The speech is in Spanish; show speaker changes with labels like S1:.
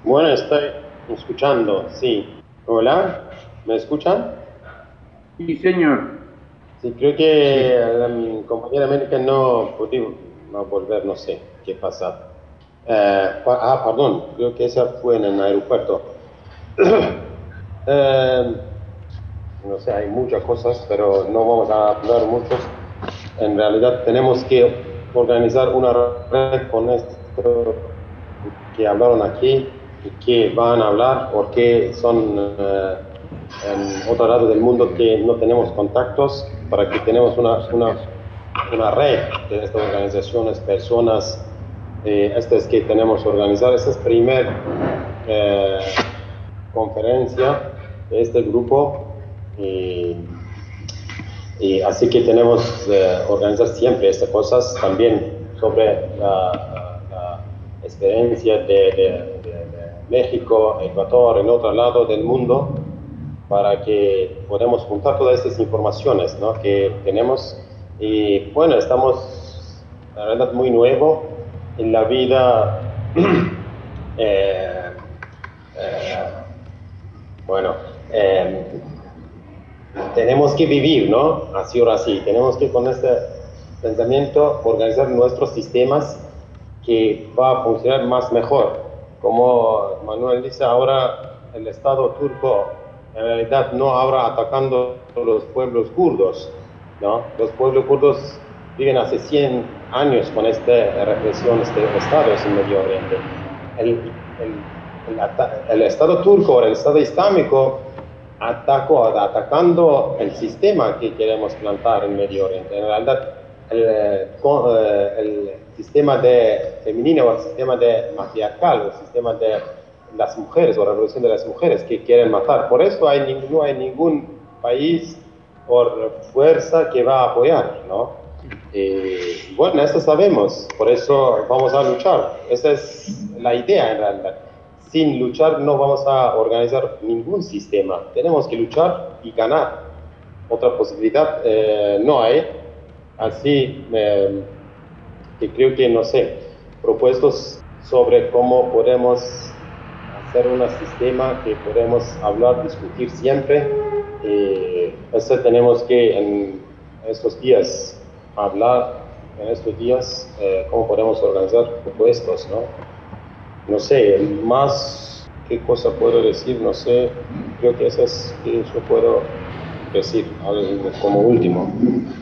S1: Bueno, estoy escuchando, sí. Hola, ¿me escuchan?
S2: Sí, señor.
S1: Sí, creo que
S2: Sí.
S1: mi compañera América no pudo no volver, no sé qué pasa. Perdón, creo que esa fue en el aeropuerto. Eh, no sé, hay muchas cosas, pero no vamos a hablar muchos. En realidad tenemos que organizar una red con esto que hablaron aquí y que van a hablar porque son en otro lado del mundo que no tenemos contactos para que tenemos una red de estas organizaciones, personas, estas que tenemos que organizar. Esta es la primera conferencia de este grupo y así que tenemos que organizar siempre estas cosas también sobre la experiencia de México, Ecuador, en otro lado del mundo, para que podamos juntar todas estas informaciones, ¿no?, que tenemos. Y bueno, estamos, la verdad, muy nuevo en la vida. eh, eh, bueno, eh, tenemos que vivir, ¿no? Así o así. Tenemos que con este pensamiento organizar nuestros sistemas que va a funcionar más mejor. Como Manuel dice, ahora el Estado turco en realidad no ahora atacando los pueblos kurdos, ¿no? Los pueblos kurdos viven hace 100 años con esta represión, este Estado en Medio Oriente. El Estado turco o el Estado islámico atacando el sistema que queremos plantar en Medio Oriente. En realidad, el sistema de femenino o el sistema de matriarcal, el sistema de las mujeres o la revolución de las mujeres que quieren matar. Por eso no hay ningún país por fuerza que va a apoyar, ¿no? Bueno, eso sabemos, por eso vamos a luchar. Esa es la idea en realidad. Sin luchar no vamos a organizar ningún sistema. Tenemos que luchar y ganar. Otra posibilidad no hay. Así que creo que, no sé, propuestos sobre cómo podemos hacer un sistema que podemos hablar, discutir siempre. Eso tenemos que en estos días hablar, en estos días, cómo podemos organizar propuestos, ¿no? No sé, más qué cosa puedo decir, no sé, creo que eso es que yo puedo decir como último.